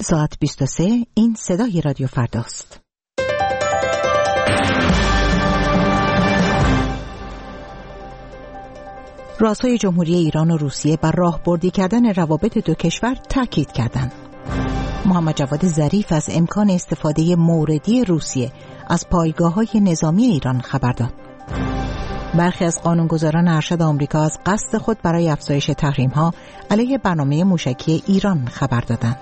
ساعت 23. این صدای رادیو فرداست. رؤسای جمهوری ایران و روسیه بر راهبردی کردن روابط دو کشور تاکید کردند. محمد جواد ظریف از امکان استفاده موردی روسیه از پایگاه‌های نظامی ایران خبر داد. برخی از قانونگذاران ارشد آمریکا از قصد خود برای افزایش تحریم‌ها علیه برنامه موشکی ایران خبر دادند.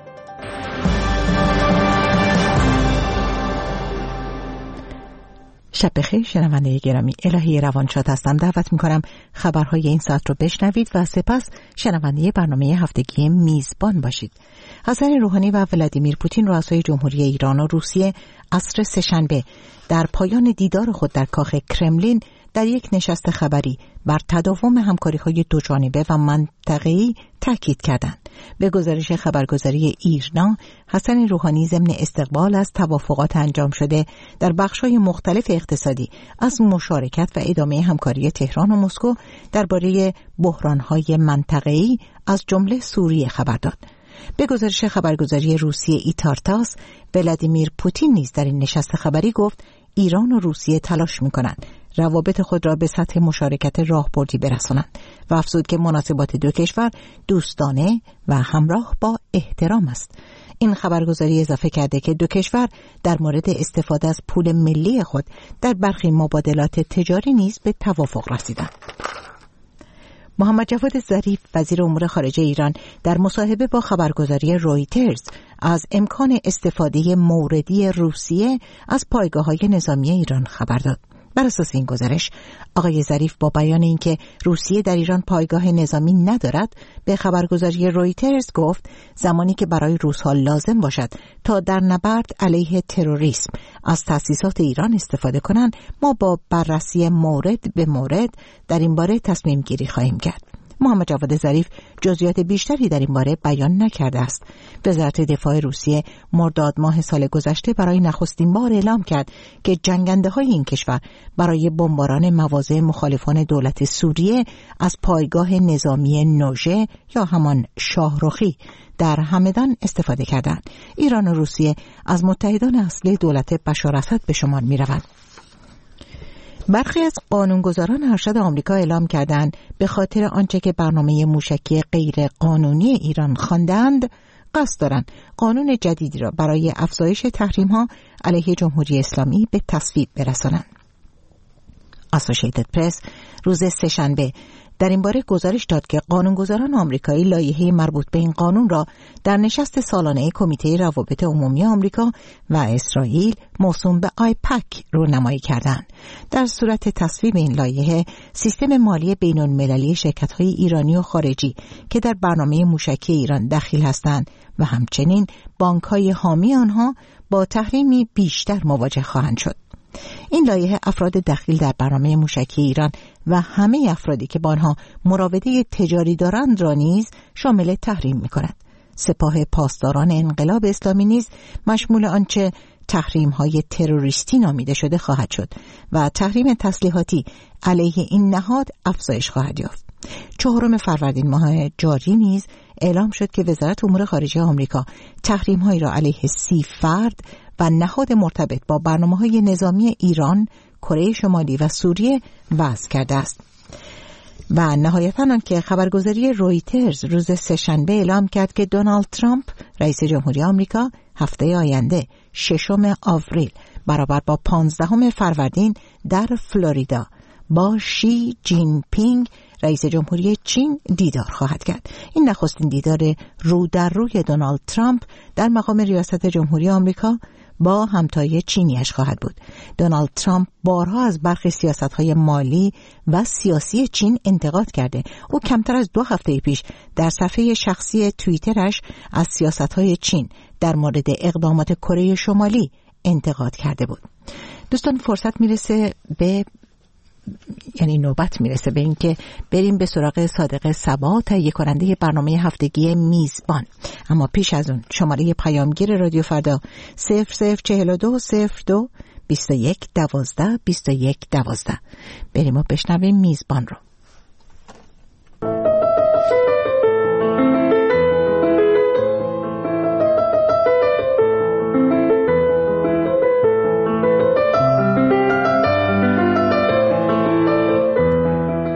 شب بخیر شنونده گرامی، الهی روانشاد هستم. دعوت می‌کنم خبرهای این ساعت رو بشنوید و سپس شنونده برنامه هفتگی میزبان باشید. حسن روحانی و ولادیمیر پوتین رؤسای جمهوری ایران و روسیه عصر سه‌شنبه در پایان دیدار خود در کاخ کرملین در یک نشست خبری بر تداوم همکاری‌های دوجانبه و منطقه‌ای تاکید کردند. به گزارش خبرگزاری ایرنا، حسن روحانی ضمن استقبال از توافقات انجام شده در بخش‌های مختلف اقتصادی از مشارکت و ادامه همکاری تهران و مسکو درباره بحران‌های منطقه‌ای از جمله سوریه خبر داد. به گزارش خبرگزاری روسیه ایتارتاس، ولادیمیر پوتین نیز در این نشست خبری گفت ایران و روسیه تلاش می‌کنند روابط خود را به سطح مشارکت راهبردی برسانند و افزود که مناسبات دو کشور دوستانه و همراه با احترام است. این خبرگزاری اضافه کرده که دو کشور در مورد استفاده از پول ملی خود در برخی مبادلات تجاری نیز به توافق رسیدند. محمد جواد ظریف وزیر امور خارجه ایران در مصاحبه با خبرگزاری رویترز از امکان استفاده موردی روسیه از پایگاه‌های نظامی ایران خبر داد. بر اساس این گزارش، آقای ظریف با بیان اینکه روسیه در ایران پایگاه نظامی ندارد، به خبرگزاری رویترز گفت زمانی که برای روس‌ها لازم باشد تا در نبرد علیه تروریسم از تأسیسات ایران استفاده کنند، ما با بررسی مورد به مورد در این باره تصمیم گیری خواهیم کرد. محمد جواد ظریف جزئیات بیشتری در این باره بیان نکرده است. وزارت دفاع روسیه مرداد ماه سال گذشته برای نخستین بار اعلام کرد که جنگنده‌های این کشور برای بمباران مواضع مخالفان دولت سوریه از پایگاه نظامی نوژه یا همان شاهرخی در همدان استفاده کردند. ایران و روسیه از متحدان اصلی دولت بشار اسد به شمار می‌روند. برخی از قانونگذاران ارشد آمریکا اعلام کردند به خاطر آنچه که برنامه موشکی غیر قانونی ایران خواندند، قصد دارند قانون جدیدی را برای افزایش تحریم‌ها علیه جمهوری اسلامی به تصویب برسانند. اسوسییتد پرس روز سه‌شنبه در این باره گزارش داد که قانونگذاران آمریکایی لایحه مربوط به این قانون را در نشست سالانه کمیته روابط عمومی آمریکا و اسرائیل موسوم به آیپک رونمایی کردند. در صورت تصویب این لایحه، سیستم مالی بین‌المللی شرکت‌های ایرانی و خارجی که در برنامه موشکی ایران دخیل هستند و همچنین بانک‌های حامی آنها با تحریمی بیشتر مواجه خواهند شد. این لایحه افراد دخیل در برنامه موشکی ایران و همه افرادی که با آنها مراوده تجاری دارند را نیز شامل تحریم می‌کند. سپاه پاسداران انقلاب اسلامی نیز مشمول آنچه تحریم‌های تروریستی نامیده شده خواهد شد و تحریم تسلیحاتی علیه این نهاد افزایش خواهد یافت. 4 فروردین ماه جاری نیز اعلام شد که وزارت امور خارجه آمریکا تحریم‌هایی را علیه 30 فرد و نهاد مرتبط با برنامه‌های نظامی ایران، کره شمالی و سوریه وضع کرده است. و نهایتاً آنکه خبرگزاری رویترز روز سه‌شنبه اعلام کرد که دونالد ترامپ رئیس جمهوری آمریکا هفته آینده 6 آوریل برابر با 15 فروردین در فلوریدا با شی جین پینگ رئیس جمهوری چین دیدار خواهد کرد. این نخستین دیدار رو در روی دونالد ترامپ در مقام ریاست جمهوری آمریکا با همتای چینیش خواهد بود. دونالد ترامپ بارها از برخی سیاست‌های مالی و سیاسی چین انتقاد کرده. او کمتر از 2 هفته پیش در صفحه شخصی توییترش از سیاست‌های چین در مورد اقدامات کره شمالی انتقاد کرده بود. دوستان، نوبت میرسه به اینکه بریم به سراغ صادق صبا، تهیه کننده برنامه هفتگی میزبان. اما پیش از اون شماره پیامگیر رادیو فردا 0042 02 21 12 21 12. بریم و بشنویم میزبان رو.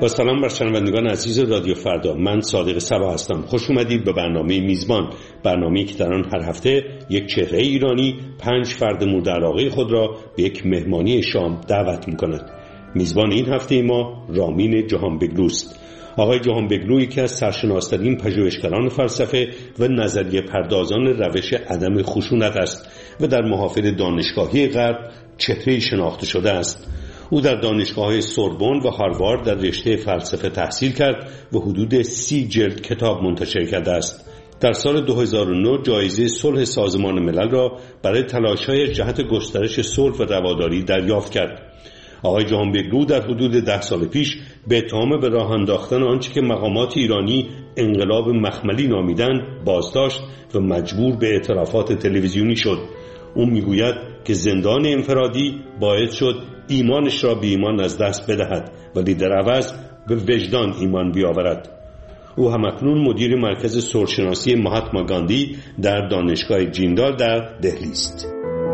با سلام بر شنوندگان عزیز رادیو فردا، من صادق صبا هستم. خوش اومدید به برنامه میزبان، برنامه‌ای که در آن هر هفته یک چهره ایرانی 5 فرد مورد علاقه خود را به یک مهمانی شام دعوت می‌کند. میزبان این هفته ما رامین جهانبگلوست. آقای جهانبگلو یکی از سرشناس‌ترین پژوهشگران فلسفه و نظریه پردازان روش عدم خشونت است و در محافل دانشگاهی غرب چهره‌ای شناخته شده است. او در دانشگاه‌های سوربن و هاروارد در رشته فلسفه تحصیل کرد و حدود 30 جلد کتاب منتشر کرده است. در سال 2009 جایزه صلح سازمان ملل را برای تلاش‌های جهت گسترش صلح و رواداری دریافت کرد. آقای جهانبگلو در حدود 10 سال پیش به اتهام به راه انداختن آنچه که مقامات ایرانی انقلاب مخملی نامیدند بازداشت و مجبور به اعترافات تلویزیونی شد. او میگوید که زندان انفرادی باعث شد ایمانش را به ایمان از دست بدهد ولی در عوض به وجدان ایمان بیاورد. او همکنون مدیر مرکز صلح‌شناسی مهاتما گاندی در دانشگاه جیندال در دهلی است.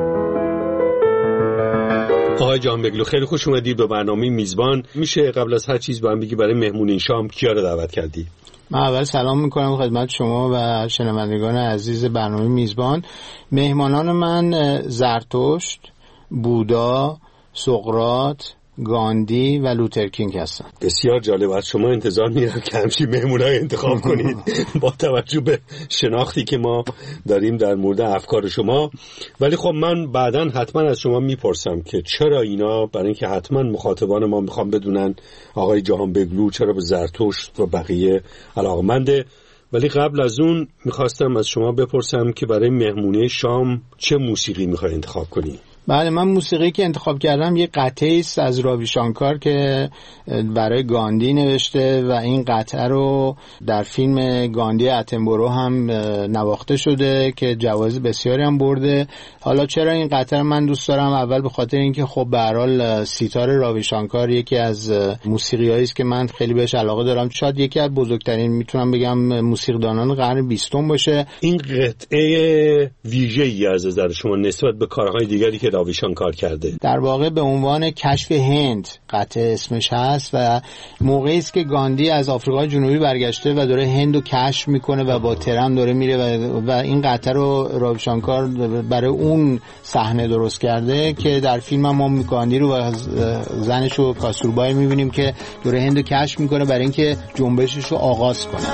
آقای جهانبگلو خیلی خوش اومدید به برنامه میزبان. میشه قبل از هر چیز با هم بگی برای مهمونی شام کیا رو دعوت کردی؟ من اول سلام میکنم خدمت شما و شنوندگان عزیز برنامه میزبان. مهمانان من زرتشت، بودا، سقراط، گاندی و لوترکینگ هستن. بسیار جالب. از شما انتظار میرم که همچین مهمونای انتخاب کنید با توجه به شناختی که ما داریم در مورد افکار شما. ولی خب من بعداً حتما از شما میپرسم که چرا اینا، برای اینکه حتما مخاطبان ما میخوام بدونن آقای جهانبگلو چرا به زرتشت و بقیه علاقمنده. ولی قبل از اون میخواستم از شما بپرسم که برای مهمونی شام چه موسیقی میخوای انتخاب کنی؟ بله، من موسیقی که انتخاب کردم یه قطعه است از راوی شانکار که برای گاندی نوشته و این قطعه رو در فیلم گاندی اتنبرو هم نواخته شده که جوایز بسیاری هم برده. حالا چرا این قطعه من دوست دارم؟ اول به خاطر اینکه خب به هر حال سیتار راوی شانکار یکی از موسیقیایی است که من خیلی بهش علاقه دارم. شاید یکی از بزرگترین میتونم بگم موسیقیدانان قرن 20 باشه. این قطعه ویژه‌ای از نظر شما نسبت به کارهای دیگری که راویشان کار کرده؟ در واقع به عنوان کشف هند قطعه اسمش هست و موقعی است که گاندی از آفریقای جنوبی برگشته و داره هند رو کشف میکنه و با ترن داره میره و این قطعه رو راویشانکار برای اون صحنه درست کرده که در فیلم هم ما گاندی رو و زنش رو کاستوربای میبینیم که داره هند رو کشف میکنه برای اینکه جنبشش رو آغاز کنه.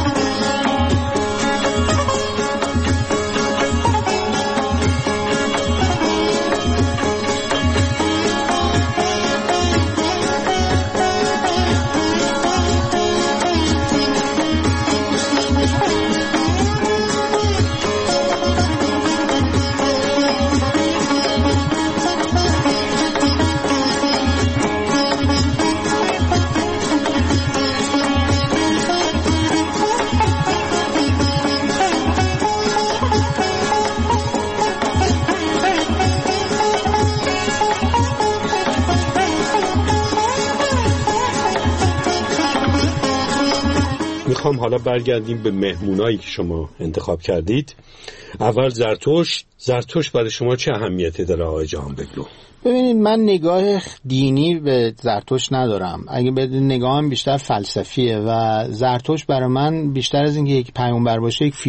میخوام حالا برگردیم به مهمونایی که شما انتخاب کردید. اول زرتشت برای شما چه اهمیتی داره آقای جهانبگلو؟ ببینید، من نگاه دینی به زرتشت ندارم. اگه بدون نگاهم بیشتر فلسفیه و زرتشت برای من بیشتر از اینکه یک پیامبر باشه یک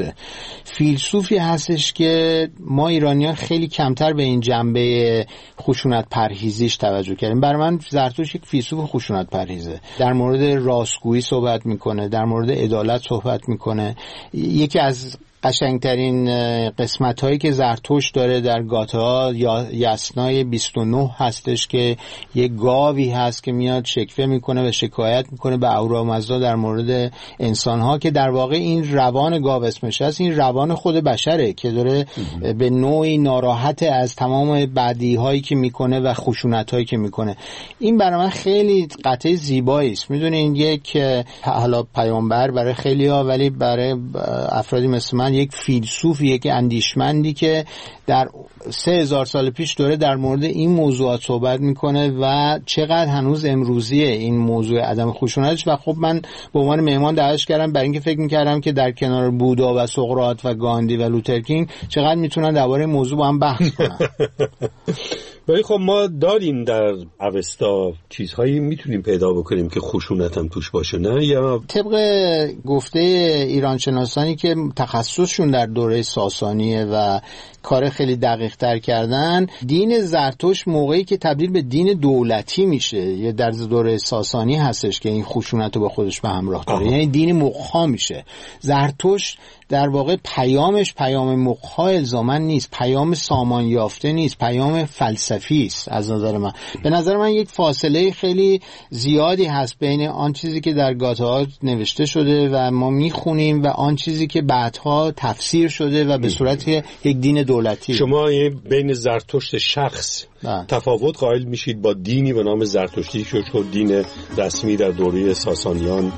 فیلسوفی هستش که ما ایرانیان خیلی کمتر به این جنبه خشونت پرهیزیش توجه کردیم. برای من زرتشت یک فیلسوف خشونت پرهیزه. در مورد راستگویی صحبت میکنه، در مورد عدالت صحبت میکنه. یکی از قشنگترین قسمت هایی که زرتشت داره در گاتا یا یسنای 29 هستش که یک گاوی هست که میاد شکوه میکنه و شکایت میکنه به اهورامزدا در مورد انسان ها که در واقع این روان گاو اسمش هست، این روان خود بشره که داره به نوعی ناراحت از تمام بدی هایی که میکنه و خشونت هایی که میکنه. این برای من خیلی قطعه زیبایی است. میدونین یک حالا پیامبر برای خیلی ها، ولی برای افرادی مثل من یک فیلسوفی، یک اندیشمندی که در 3000 سال پیش داره در مورد این موضوعات صحبت میکنه و چقدر هنوز امروزیه این موضوع عدم خشونتش. و خب من به عنوان مهمان دعوتش کردم برای اینکه فکر میکردم که در کنار بودا و سقراط و گاندی و لوترکینگ چقدر میتونن درباره موضوع با هم بحث کنن. ولی خب ما داریم در اوستا چیزهایی میتونیم پیدا بکنیم که خشونت هم توش باشه، نه؟ یا طبق گفته ایرانشناسانی که تخصصشون در دوره ساسانیه و کار خیلی دقیق تر کردن، دین زرتشت موقعی که تبدیل به دین دولتی میشه یه در دوره ساسانی هستش که این خشونت رو به خودش به همراه داره. یعنی دین مقها میشه. زرتشت در واقع پیامش پیام مقها الزاما نیست، پیام سامان یافته نیست، پیام فلسفی است. از نظر من، به نظر من یک فاصله خیلی زیادی هست بین آن چیزی که در گاته‌ها نوشته شده و ما میخونیم و آن چیزی که بعدها تفسیر شده و به صورت یک دین دولتی. شما بین زرتشت شخص تفاوت قائل میشید با دینی به نام زرتشتی که شد دین رسمی در دوره ساسانیان؟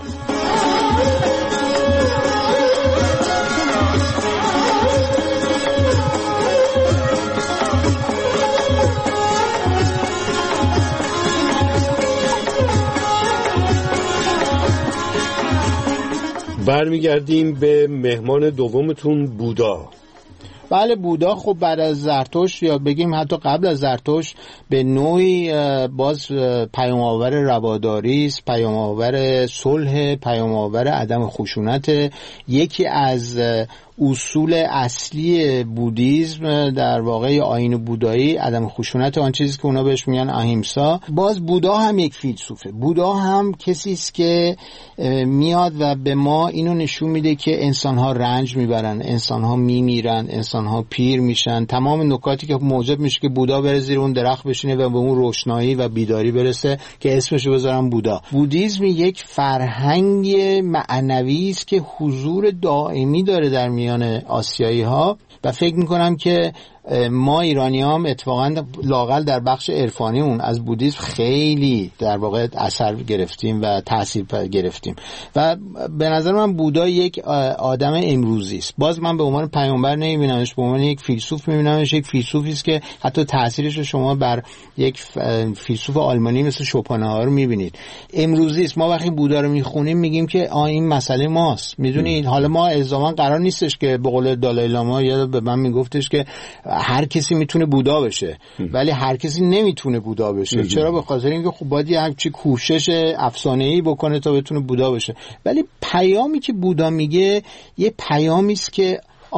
برمیگردیم به مهمان دومتون، بودا. بله، بودا خب بعد از زرتشت یا بگیم حتی قبل از زرتشت به نوعی باز پیام‌آور رواداری است، پیام‌آور صلح، پیام‌آور عدم خشونت. یکی از اصول اصلی بودیسم در واقع آیین بودایی عدم خشونت، آن چیزی که اونا بهش میگن اهیمسا. باز بودا هم یک فیلسوفه. بودا هم کسی است که میاد و به ما اینو نشون میده که انسان‌ها رنج میبرن، انسان‌ها میمیرن، انسان‌ها پیر میشن. تمام نکاتی که موجب میشه که بودا بره زیر اون درخت بشینه و به اون روشنایی و بیداری برسه که اسمشو بذارم بودا. بودیسم یک فرهنگ معنوی است که حضور دائمی داره در میان آسیایی ها و فکر میکنم که ما ایرانی هم اتفاقا لااقل در بخش عرفانی اون از بودیسم خیلی در واقع اثر گرفتیم و تاثیر گرفتیم و به نظر من بودا یک آدم امروزی است. باز من به عنوان پیامبر نمیبینمش، به عنوان یک فیلسوف میبینمش. یک فیلسوفی است که حتی تاثیرش رو شما بر یک فیلسوف آلمانی مثل شوپنهاور میبینید. امروزی است. ما وقتی بودا رو میخونیم میگیم که این مسئله ماست. میدونید حالا ما الزاما قرار نیستش که به قول دالای لاما یا به من میگفتش که هر کسی میتونه بودا بشه، ولی هر کسی نمیتونه بودا بشه. چرا؟ به خاطر اینکه خب باید یه چی کوشش افسانه‌ای بکنه تا بتونه بودا بشه. ولی پیامی که بودا میگه یه پیامی است که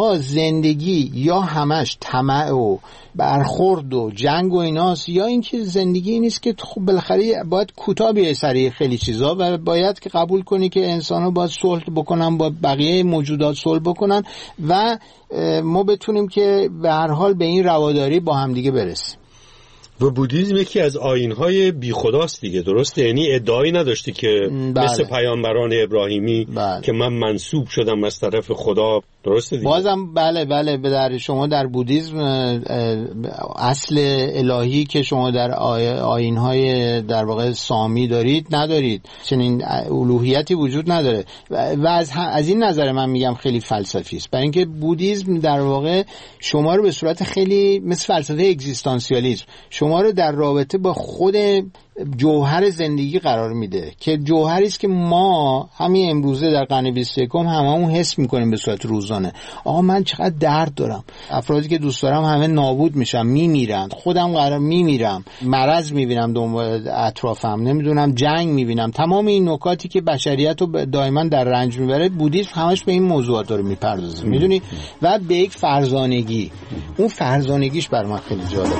زندگی یا همش طمع و برخورد و جنگ و ایناست، یا اینکه زندگی این نیست که خب بالاخره باید کوتاه بیای سر خیلی چیزا و باید که قبول کنی که انسان‌ها باید صلح بکنن، با بقیه موجودات صلح بکنن و ما بتونیم که به هر حال به این رواداری با هم دیگه برسیم. و بودیسم یکی از آیین‌های بیخداست دیگه، درسته؟ یعنی ادعایی نداشتی که مثل پیامبران ابراهیمی که من منسوب شدم از طرف خدا، درسته دیگه؟ بازم بله در شما در بودیسم اصل الهی که شما در آیین‌های در واقع سامی دارید ندارید، چنین الوهیتی وجود نداره و از این نظر من میگم خیلی فلسفی است، برای اینکه بودیسم در واقع شما رو به صورت خیلی مثل فلسفه اگزیستانسیالیسم شما رو در رابطه با خود جوهر زندگی قرار میده که جوهری است که ما همین امروزه در قرن 21 هممون حس میکنیم به صورت روزانه. من چقدر درد دارم، افرادی که دوست دارم همه نابود میشن، میمیرن، خودم قرار میمیرم، مرض میبینم دنبال اطرافم، نمیدونم جنگ میبینم، تمام این نکاتی که بشریت رو دائما در رنج میبره. بودیسم همش به این موضوعات رو میپردازه، میدونی، و به یک فرزانگی. اون فرزانگیش بر من خیلی جالبه.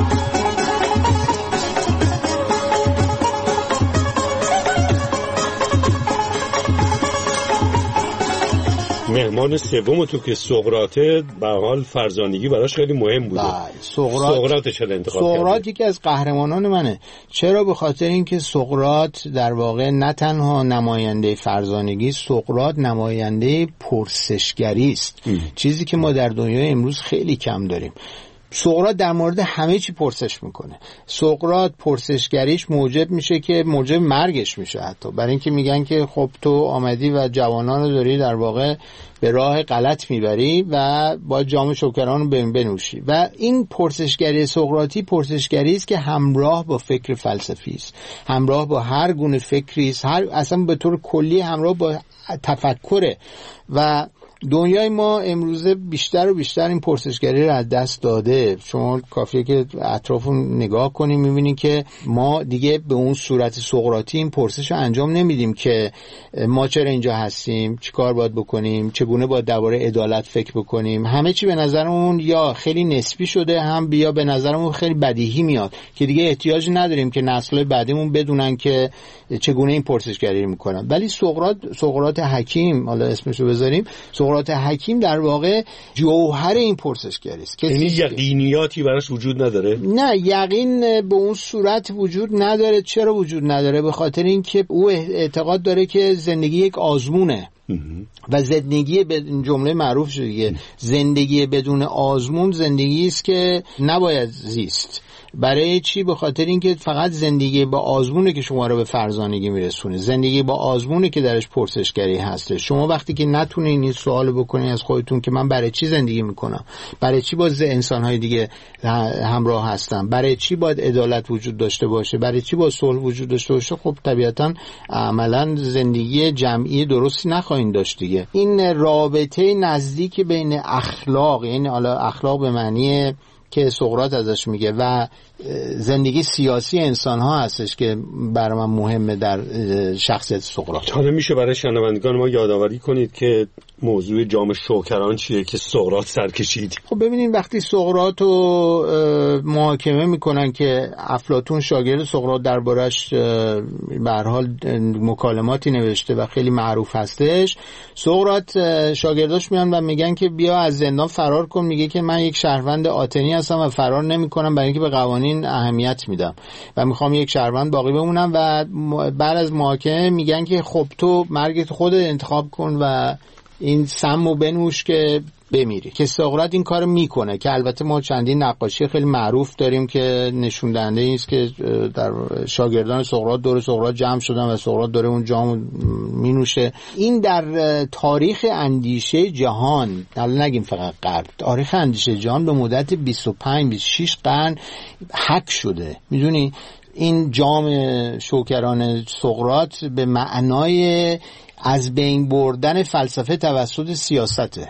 مهمان سوم تو که سقراطه، به حال فرزانگی براش خیلی مهم بوده. سقراط چرا انتخاب کردی؟ سقراط یکی از قهرمانان منه. چرا؟ به خاطر اینکه سقراط در واقع نه تنها نماینده فرزانگی، سقراط نماینده پرسشگری است، چیزی که ما در دنیای امروز خیلی کم داریم. سقراط در مورد همه چی پرسش میکنه. سقراط پرسشگریش موجب میشه که موجب مرگش میشه، حتی برای اینکه میگن که خب تو آمدی و جوانان رو داری در واقع به راه غلط میبری و با جام شکران رو بنوشی. و این پرسشگری سقراطی پرسشگری است که همراه با فکر فلسفی است، همراه با هر گونه فکری است، اصلا به طور کلی همراه با تفکره. و دنیای ما امروزه بیشتر و بیشتر این پرسشگری رو از دست داده. شما کافیه که اطرافون نگاه کنیم میبینید که ما دیگه به اون صورت سقراطی این پرسش رو انجام نمیدیم که ما چرا اینجا هستیم، چی کار باید بکنیم، چگونه باید درباره عدالت فکر بکنیم. همه چی به نظرمون یا خیلی نسبی شده، هم بیا به نظرمون خیلی بدیهی میاد که دیگه احتیاج نداریم که نسل‌های بعدیمون بدونن که چگونه این پرسشگری میکنن. ولی سقراط حکیم، حالا اسمشو بذاریم سقراط حکیم، در واقع جوهر این پرسشگری است. یعنی یقینیاتی براش وجود نداره؟ نه، یقین به اون صورت وجود نداره. چرا وجود نداره؟ به خاطر اینکه او اعتقاد داره که زندگی یک آزمونه و زندگی به جمله معروف شده دیگه، زندگی بدون آزمون زندگی است که نباید زیست. برای چی؟ به خاطر اینکه فقط زندگی با آزمونه که شما رو به فرزانگی میرسونه. زندگی با آزمونه که درش پرسشگری هسته. شما وقتی که نتونین این سوال بکنین از خودتون که من برای چی زندگی میکنم، برای چی با انسانهای دیگه همراه هستم، برای چی باید عدالت وجود داشته باشه، برای چی با صلح وجود داشته باشه، خب طبیعتا عملا زندگی جمعی درستی نخواهید داشت دیگه. این رابطه نزدیک بین اخلاق، یعنی حالا اخلاق به معنی که سقراط ازش میگه و زندگی سیاسی انسان ها هستش که برای من مهمه در شخصیت سقراط. حالا میشه برای شنوندگان ما یادآوری کنید که موضوع جام شوکران چیه که سقراط سر کشید؟ خب ببینید وقتی سقراط رو محاکمه میکنن که افلاطون شاگرد سقراط دربارش به هر حال مکالماتی نوشته و خیلی معروف هستش، سقراط شاگرداش میان و میگن که بیا از زندان فرار کن. میگه که من یک شهروند آتنی هستم و فرار نمیکنم برای اینکه به قوانین اهمیت میدم و میخوام یک شهروند باقی بمونم. و بعد از محاکمه میگن که خب تو مرگت خودت انتخاب کن و این سمو بنوش که بمیری. که سقراط این کارو میکنه که البته ما چندین نقاشی خیلی معروف داریم که نشون دهنده این است که در شاگردان سقراط دور سقراط جمع شدن و سقراط داره اون جامو مینوشه. این در تاریخ اندیشه جهان، حالا نگیم فقط غرب، تاریخ اندیشه جهان به مدت 25-26 قرن حک شده. میدونی این جام شوکران سقراط به معنای از بین بردن فلسفه توسط سیاسته،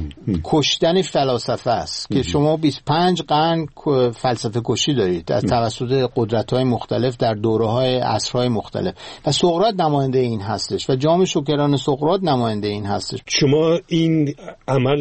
کشتن فلاسفه است که شما 25 قرن فلسفه کشی دارید از توسط قدرت‌های مختلف در دوره‌های عصرهای مختلف و سقراط نماینده این هستش و جام شوکران سقراط نماینده این هستش. شما این عمل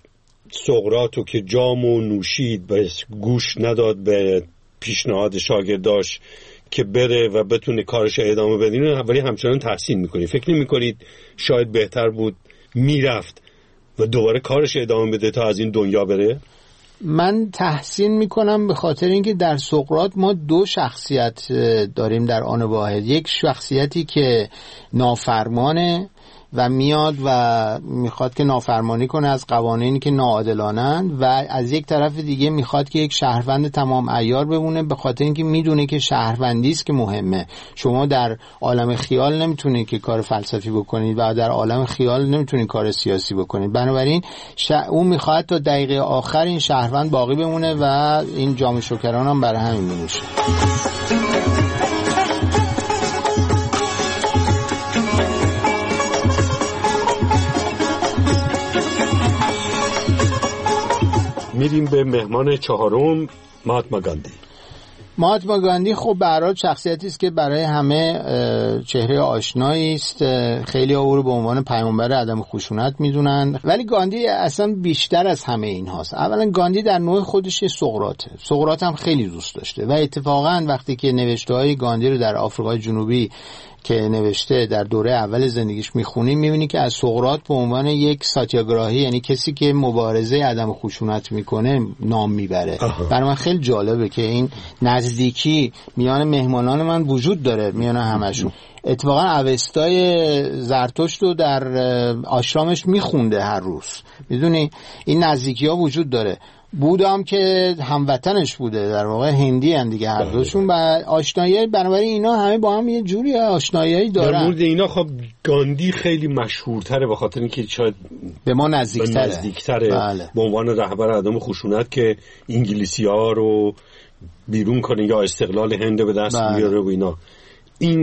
سقراطو که جامو نوشید بس گوش نداد به پیشنهاد شاگرداش که بره و بتونه کارش ادامه بده، ولی همچنان تحسین میکنید؟ فکر نمی‌کنید شاید بهتر بود میرفت و دوباره کارش ادامه بده تا از این دنیا بره؟ من تحسین میکنم به خاطر اینکه در سقراط ما دو شخصیت داریم در آن واحد. یک شخصیتی که نافرمانه و میاد و میخواد که نافرمانی کنه از قوانینی که ناعادلانند و از یک طرف دیگه میخواد که یک شهروند تمام عیار بمونه به خاطر اینکه میدونه که شهروندی است که مهمه. شما در عالم خیال نمیتونید که کار فلسفی بکنید و در عالم خیال نمیتونید کار سیاسی بکنید. بنابراین اون میخواد تا دقیقه آخر این شهروند باقی بمونه و این جام شوکران هم برای همین مینوشه. میریم به مهمان چهارم، مهاتما گاندی. مهاتما گاندی خب به هر حال شخصیتی است که برای همه چهره آشنایی است. خیلی او رو به عنوان پیامبر عدم خشونت میدونن، ولی گاندی اصلا بیشتر از همه این هاست. اولا گاندی در نوع خودش سقراطه. سقراط هم خیلی دوست داشته و اتفاقا وقتی که نوشته‌های گاندی رو در آفریقای جنوبی که نوشته در دوره اول زندگیش میخونیم میبینی که از سقراط به عنوان یک ساتیاگراهی، یعنی کسی که مبارزه عدم خشونت میکنه، نام میبره. برای من خیلی جالبه که این نزدیکی میان مهمانان من وجود داره، میان همشون. اتفاقا اوستای زرتشت رو در آشرامش میخونده هر روز. میدونی این نزدیکی ها وجود داره. بودم که هموطنش بوده، در واقع هندی هن دیگه هر دوشون، و آشنایی بنابراین اینا همه با هم یه جوری آشنایی دارن. در مورد اینا خب گاندی خیلی مشهورتره به خاطر اینکه شاید به ما نزدیکتره. بله. به عنوان رهبر عدم خشونت که انگلیسی‌ها رو بیرون کنه یا استقلال هند به دست بیاره و اینا. این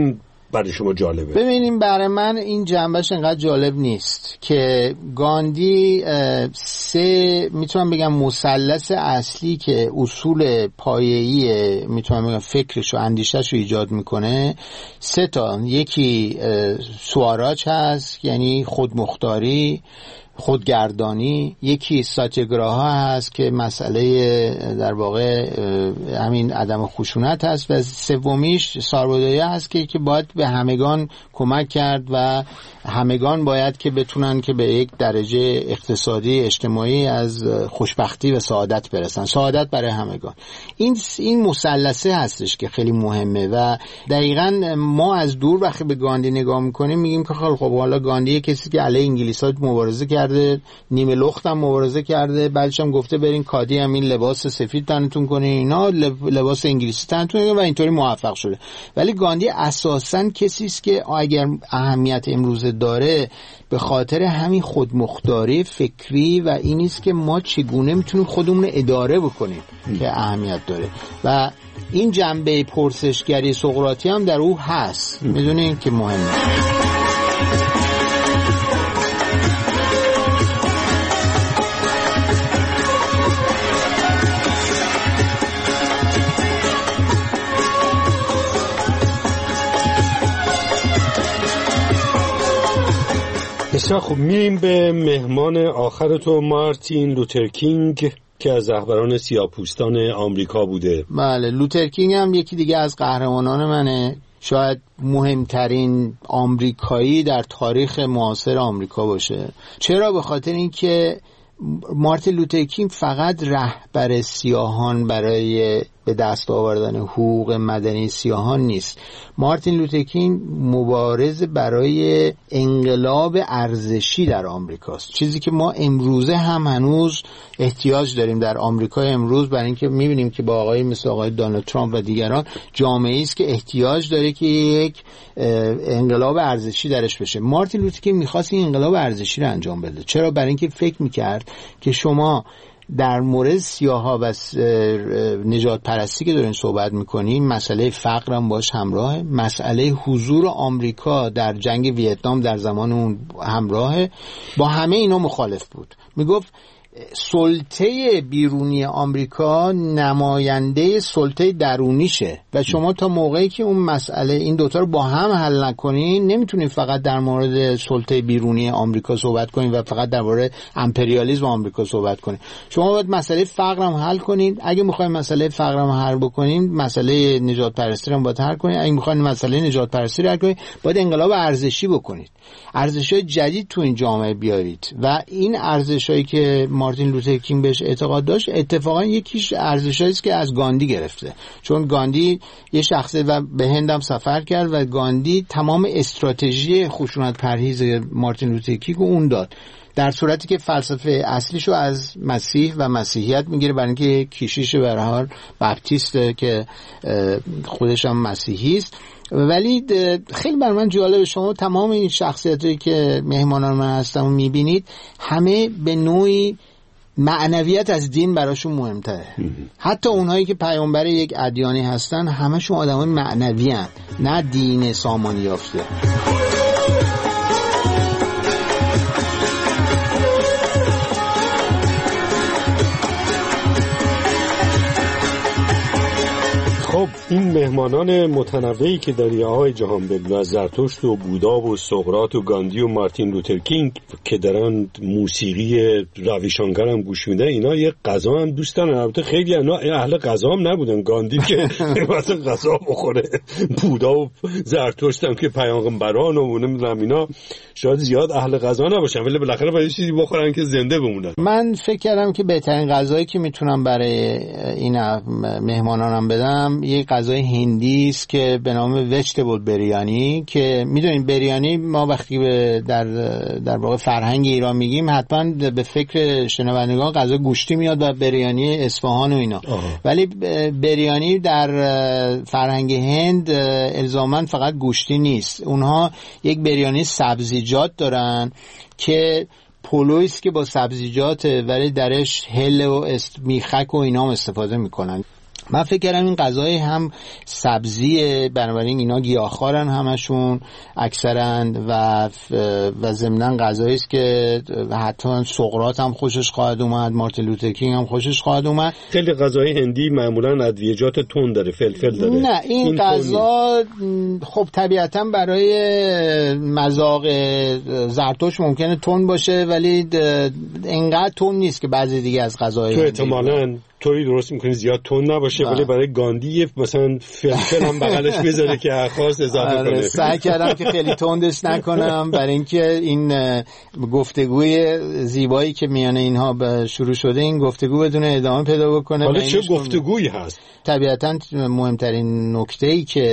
برای شما جالبه؟ ببینیم برای من این جنبش انقدر جالب نیست که گاندی میتونم بگم مثلث اصلی که اصول پایه‌ای میتونم بگم فکرش و اندیشش رو ایجاد میکنه 3 تا. یکی سواراج هست، یعنی خودمختاری، خودگردانی. یکی ساتیاگراها هست که مسئله در واقع همین عدم خشونت هست، و سومیش سارودایا هست که باید به همگان کمک کرد و همگان باید که بتونن که به یک درجه اقتصادی اجتماعی از خوشبختی و سعادت برسن، سعادت برای همگان. این مثلثه هستش که خیلی مهمه و دقیقاً ما از دور وقتی به گاندی نگاه میکنیم میگیم که خب حالا گاندی کسی که علیه انگلیس‌ها مبارزه کرده، نیمه لخت هم مبارزه کرده، بعدش هم گفته برین کادی هم این لباس سفید تنتون کنین، اینا لباس انگلیسی تنتون کنین و اینطوری موفق شده. ولی گاندی اساساً کسی است که اگر اهمیت امروز داره به خاطر همین خودمختاری فکری و این است که ما چگونه میتونیم خودمون اداره بکنیم که اهمیت داره و این جنبه پرسشگری سقراطی هم در او هست. میدونین که مهمه. بسیار خوب، میریم به مهمان آخر تو، مارتین لوتر کینگ که از رهبران سیاه‌پوستان آمریکا بوده. بله، لوتر کینگ هم یکی دیگه از قهرمانان منه، شاید مهمترین آمریکایی در تاریخ معاصر آمریکا باشه. چرا؟ به خاطر اینکه مارتین لوتر کینگ فقط رهبر سیاهان برای به دست آوردن حقوق مدنی سیاهان نیست. مارتین لوتر کینگ مبارز برای انقلاب ارزشی در آمریکاست، چیزی که ما امروزه هم هنوز احتیاج داریم در آمریکای امروز، برای اینکه می‌بینیم که با آقای مثل آقای دونالد ترامپ و دیگران جامعه‌ای است که احتیاج داره که یک انقلاب ارزشی درش بشه. مارتین لوتر کینگ می‌خواست این انقلاب ارزشی رو انجام بده. چرا؟ برای اینکه فکر می‌کرد که شما در مورد سیاها و نجات پرستی که دارین صحبت میکنین، مسئله فقر هم باش همراهه، مسئله حضور آمریکا در جنگ ویتنام در زمان اون همراهه، با همه اینا مخالف بود. میگفت سلطه بیرونی آمریکا نماینده سلطه درونیشه و شما تا موقعی که اون مسئله این دوتا رو با هم حل نکنین نمیتونین فقط در مورد سلطه بیرونی آمریکا صحبت کنین و فقط در مورد امپریالیسم آمریکا صحبت کنین. شما باید مسئله فقر هم حل کنین. اگه میخواین مسئله فقر هم حل بکنین، مسئله نجات پرستی هم باید حل کنین. اگه میخواین مسئله نجات پرستی رو حل کنین، باید انقلاب ارزشی بکنید، ارزش‌های جدید تو این جامعه بیارید. و این ارزش‌هایی که مارتین لوتر کینگ بهش اعتقاد داشت اتفاقا یکیش ارزش‌هایی است که از گاندی گرفته، چون گاندی یه شخصه و به هند هم سفر کرد و گاندی تمام استراتژی خشونت پرهیز مارتین لوتر کینگ رو اون داد، در صورتی که فلسفه اصلیشو از مسیح و مسیحیت میگیره، برای اینکه کشیش به هر حال بپتیسته که خودش هم مسیحی است. ولی خیلی برای من جالبه، شما تمام این شخصیتایی که مهمانان من هستن میبینید همه به نوعی معنویت از دین براشون مهمتره. حتی اونهایی که پیامبر یک ادیانی هستن همشون آدمای معنوی هستن، نه دین سامانی یافته. خب این مهمانان متنوعی که داری، آقای جهانبگو، از زرتشت و بودا و سقراط و گاندی و مارتین لوتر کینگ که دارن موسیقی راوی شانکر هم گوش میدن، اینا یه غذا هم دوست دارن. البته خیلی اینا اهل غذا هم نبودن. گاندی که مثلا غذا بخوره، بودا و زرتشت هم که پیامبران و نمیدونم اینا شاید زیاد اهل غذا نباشن، ولی بالاخره باید چیزی بخورن که زنده بمونن. من فکر کردم که بهترین غذایی که میتونم برای این مهمانانم بدم یه غذای هندی است که به نام ویجیتبل بریانی، که میدونین بریانی ما وقتی در واقع فرهنگ ایران میگیم حتما به فکر شنوندگان غذا گوشتی میاد و بریانی اصفهان و اینا. ولی بریانی در فرهنگ هند الزاما فقط گوشتی نیست. اونها یک بریانی سبزیجات دارن که پلویست که با سبزیجاته، ولی درش هل و میخک و اینا هم استفاده میکنن. من فکر کردم این غذای هم سبزیه، بنابراین اینا گیاهخوارن همشون اکثرا و ضمناً غذایی است که حتما سقراط هم خوشش خواهد اومد، مارتین لوتر کینگ هم خوشش خواهد اومد. خیلی غذای هندی معمولاً ادویجات تند داره، فلفل داره. نه این غذا خب طبیعتاً برای مذاق زرتشت ممکنه تند باشه، ولی اینقدر تند نیست که بعضی دیگه از غذاهای تو احتمالاً طوری درست میکنی زیاد تند نباشه، ولی برای گاندی مثلا فلفل هم بغلش بذاره که خاص اضافه کنه. سعی کردم که خیلی تندش نکنم برای اینکه این گفتگوی زیبایی که میانه اینها شروع شده این گفتگو بدون ادامه پیدا بکنه. حالا چه گفتگویی هست؟ طبیعتاً مهمترین نکته‌ای که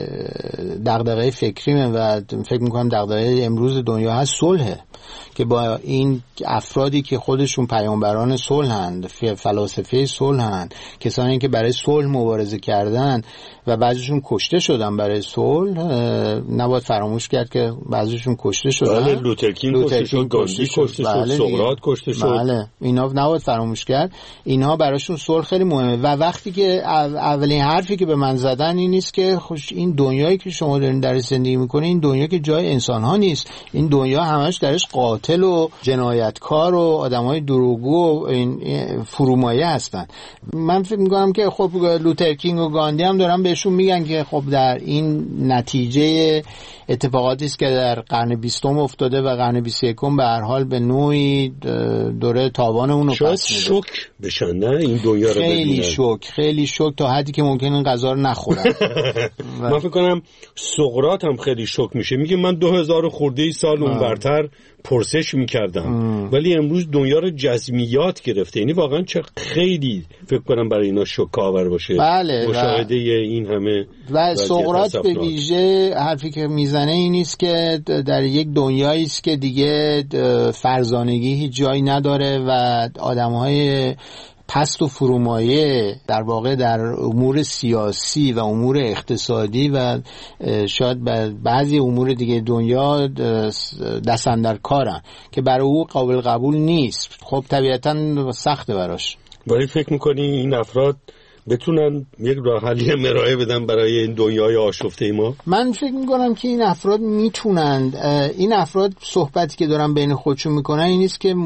دغدغه فکریمه و فکر میکنم دغدغه امروز دنیا هست صلحه، که با این افرادی که خودشون پیامبران صلحند، فلاسفه صلحند، کسانی که برای صلح مبارزه کردن و بعضیشون کشته شدن برای صلح، نباید فراموش کرد که بعضیشون کشته شدن. بله، لوتر کینگ کشته شد، گاندی کشته شد، سقراط کشته شد. بله، اینا نباید فراموش کرد. اینا براشون صلح خیلی مهمه و وقتی که اولین حرفی که به من زدن این نیست که خوش این دنیایی که شما دارین در زندگی میکنین این دنیا که جای انسان‌ها نیست، این دنیا همش درش قاتل و جنایتکار و آدمای دروغگو و این فرومایه هستن. من فکر میکنم که خب لوتر کینگ و گاندی هم دارن بهشون میگن که خب در این نتیجه اتفاقاتی است که در قرن 20 افتاده و قرن 21 به هر حال به نوعی دوره تاوان اون رو پس میده. شوک بشن نه این دنیا رو ببینن. خیلی شوک تا حدی که ممکن این غذا رو نخورن. من فکر کنم سقراط هم خیلی شوک میشه، میگه من 2000 خورده سال اونورتر پرسش میکردم ولی امروز دنیا رو جزمیات گرفته. یعنی واقعا چه خیلی فکر کنم برای اینا شوک آور باشه. بله، مشاهده این همه و سقراط به ویژه حرفی که میزنه این نیست که در یک دنیایی است که دیگه فرزانگی هیچ جایی نداره و آدم‌های پست و فرومایه در واقع در امور سیاسی و امور اقتصادی و شاید بعضی امور دیگه دنیا دست اندر کارن که برای او قابل قبول نیست. خب طبیعتاً سخته براش. ولی فکر میکنی این افراد بتونن یک راه حلی ارائه بدن برای این دنیای آشفته ما؟ من فکر میکنم که این افراد میتونند. این افراد صحبتی که دارن بین خودشون میکنن این نیست که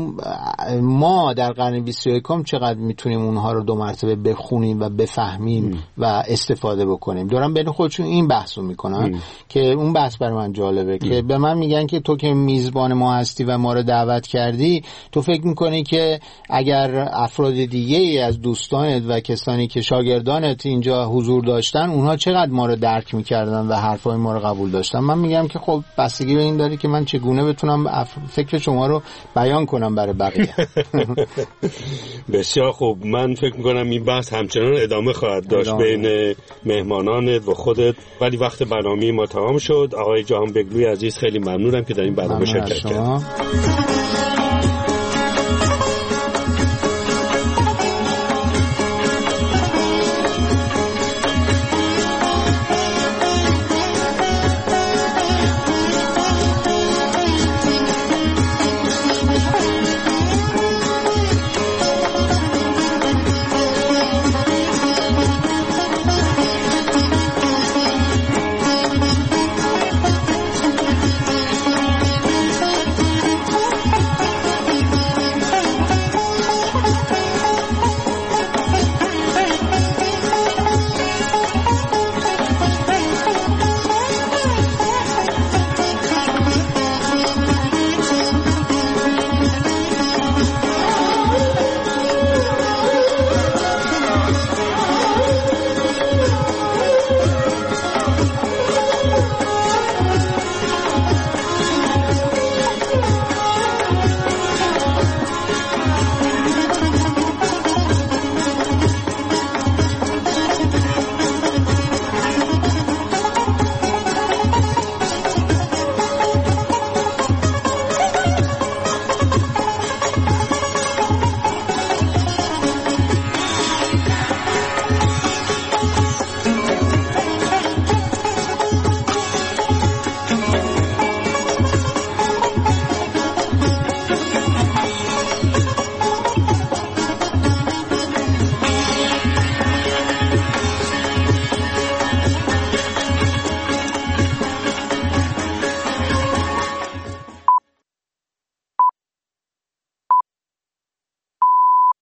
ما در قرن 21 چقدر میتونیم اونها رو 2 مرتبه بخونیم و بفهمیم و استفاده بکنیم. دارن بین خودشون این بحثو میکنن که اون بحث برای من جالبه که به من میگن که تو که میزبان ما هستی و ما رو دعوت کردی، تو فکر میکنی که اگر افراد دیگه از دوستانت و کسانی که شاگردانت اینجا حضور داشتن اونها چقدر ما رو درک میکردن و حرفای ما رو قبول داشتن؟ من میگم که خب بستگی به این داره که من چگونه بتونم فکر شما رو بیان کنم برای بقیه. بسیار خوب. من فکر میکنم این بحث همچنان ادامه خواهد داشت بین مهمانانت و خودت، ولی وقت برنامه ما تمام شد. آقای جهانبگلوی عزیز خیلی ممنونم که در این برنامه شرکت کردید.